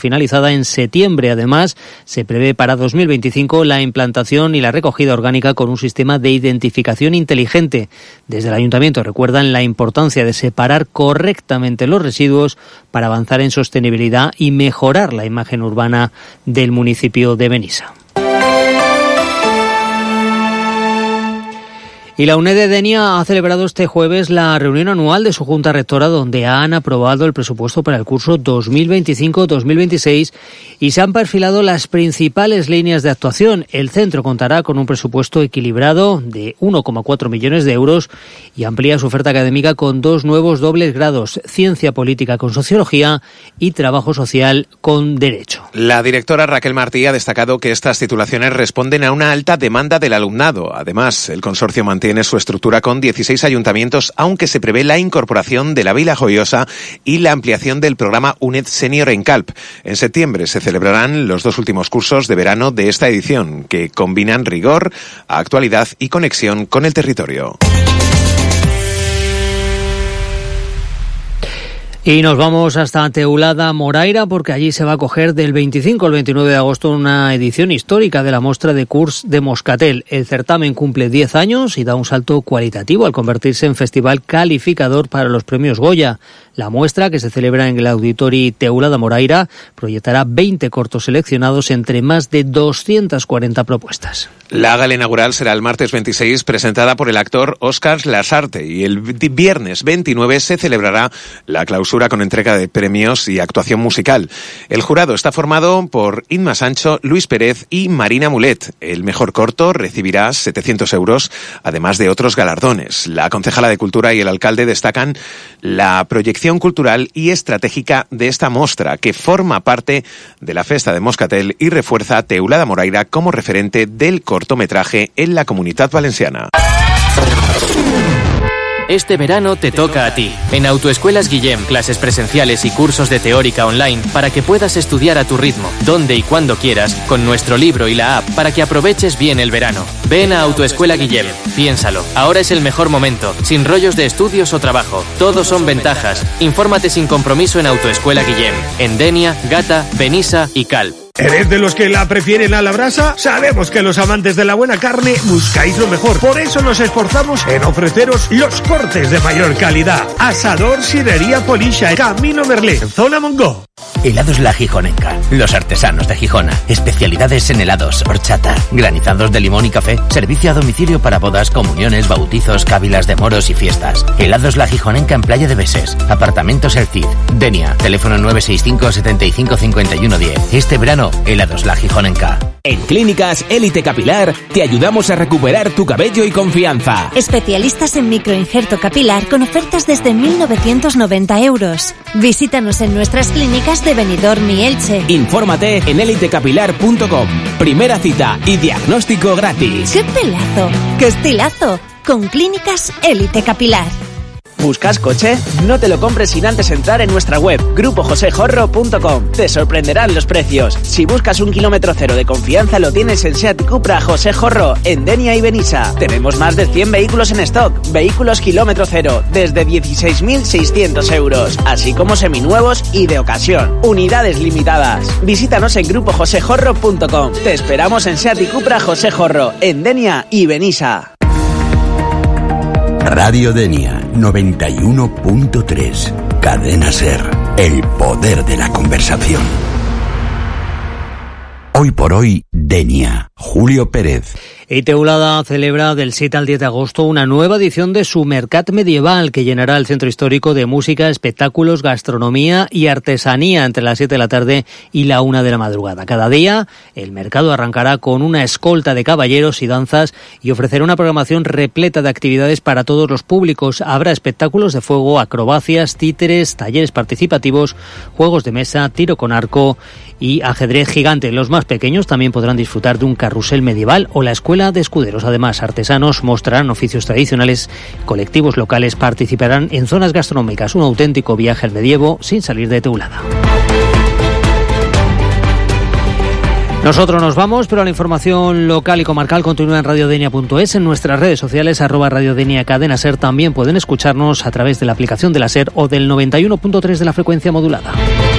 finalizada en septiembre. Además, se prevé para 2025 la implantación y la recogida orgánica con un sistema de identificación inteligente. Desde el Ayuntamiento recuerdan la importancia de separar correctamente los residuos para avanzar en sostenibilidad y mejorar la imagen urbana del municipio de Benissa. Y la UNED de Denia ha celebrado este jueves la reunión anual de su Junta Rectora, donde han aprobado el presupuesto para el curso 2025-2026 y se han perfilado las principales líneas de actuación. El centro contará con un presupuesto equilibrado de 1,4 millones de euros y amplía su oferta académica con 2 nuevos dobles grados, Ciencia Política con Sociología y Trabajo Social con Derecho. La directora Raquel Martí ha destacado que estas titulaciones responden a una alta demanda del alumnado. Además, el consorcio mantiene su estructura con 16 ayuntamientos, aunque se prevé la incorporación de la Vila Joyosa y la ampliación del programa UNED Senior en Calp. En septiembre se celebrarán los 2 últimos cursos de verano de esta edición, que combinan rigor, actualidad y conexión con el territorio. Y nos vamos hasta Teulada Moraira, porque allí se va a acoger del 25 al 29 de agosto una edición histórica de la Mostra de Curs de Moscatel. El certamen cumple 10 años y da un salto cualitativo al convertirse en festival calificador para los premios Goya. La muestra, que se celebra en el Auditori Teulada Moraira, proyectará 20 cortos seleccionados entre más de 240 propuestas. La gala inaugural será el martes 26, presentada por el actor Óscar Lasarte, y el viernes 29 se celebrará la clausura con entrega de premios y actuación musical. El jurado está formado por Inma Sancho, Luis Pérez y Marina Mulet. El mejor corto recibirá 700 euros, además de otros galardones. La concejala de Cultura y el alcalde destacan la proyección cultural y estratégica de esta mostra, que forma parte de la Festa de Moscatel y refuerza Teulada Moraira como referente del cortometraje en la Comunitat Valenciana. Este verano te toca a ti. En Autoescuelas Guillem, clases presenciales y cursos de teórica online para que puedas estudiar a tu ritmo, donde y cuando quieras, con nuestro libro y la app para que aproveches bien el verano. Ven a Autoescuela Guillem. Piénsalo. Ahora es el mejor momento. Sin rollos de estudios o trabajo. Todos son ventajas. Infórmate sin compromiso en Autoescuela Guillem. En Denia, Gata, Benissa y Calp. ¿Eres de los que la prefieren a la brasa? Sabemos que los amantes de la buena carne buscáis lo mejor. Por eso nos esforzamos en ofreceros los cortes de mayor calidad. Asador Sidería Polisha, Camino Merlé, Zona Mongó. Helados La Gijonenca, los artesanos de Gijona. Especialidades en helados, horchata, granizados de limón y café. Servicio a domicilio para bodas, comuniones, bautizos, cávilas de moros y fiestas. Helados La Gijonenca en Playa de Beses. Apartamentos El Cid. Denia, teléfono 965 75 51 10. Este verano, helados La Gijonenca. En Clínicas Élite Capilar te ayudamos a recuperar tu cabello y confianza. Especialistas en microinjerto capilar con ofertas desde 1.990 euros. Visítanos en nuestras clínicas de Benidorm y Elche. Infórmate en elitecapilar.com. Primera cita y diagnóstico gratis. ¡Qué pelazo! ¡Qué estilazo! Con Clínicas Élite Capilar. ¿Buscas coche? No te lo compres sin antes entrar en nuestra web, grupojosejorro.com. Te sorprenderán los precios. Si buscas un kilómetro cero de confianza, lo tienes en Seat Cupra José Jorro, en Denia y Benissa. Tenemos más de 100 vehículos en stock, vehículos kilómetro cero, desde 16.600 euros, así como seminuevos y de ocasión. Unidades limitadas. Visítanos en grupojosejorro.com. Te esperamos en Seat Cupra José Jorro, en Denia y Benissa. Radio Denia 91.3. Cadena Ser. El poder de la conversación. Hoy por hoy, Denia. Julio Pérez. Y Teulada celebra del 7 al 10 de agosto una nueva edición de su Mercat Medieval, que llenará el centro histórico de música, espectáculos, gastronomía y artesanía entre las 7 de la tarde y la 1 de la madrugada. Cada día el mercado arrancará con una escolta de caballeros y danzas y ofrecerá una programación repleta de actividades para todos los públicos. Habrá espectáculos de fuego, acrobacias, títeres, talleres participativos, juegos de mesa, tiro con arco y ajedrez gigante. Los más pequeños también podrán disfrutar de un carrusel medieval o la escuela de escuderos. Además, artesanos mostrarán oficios tradicionales, colectivos locales participarán en zonas gastronómicas. Un auténtico viaje al medievo sin salir de Teulada. Nosotros nos vamos, pero la información local y comarcal continúa en radiodenia.es, en nuestras redes sociales, @radiodenia Cadena Ser. También pueden escucharnos a través de la aplicación de la Ser o del 91.3 de la frecuencia modulada.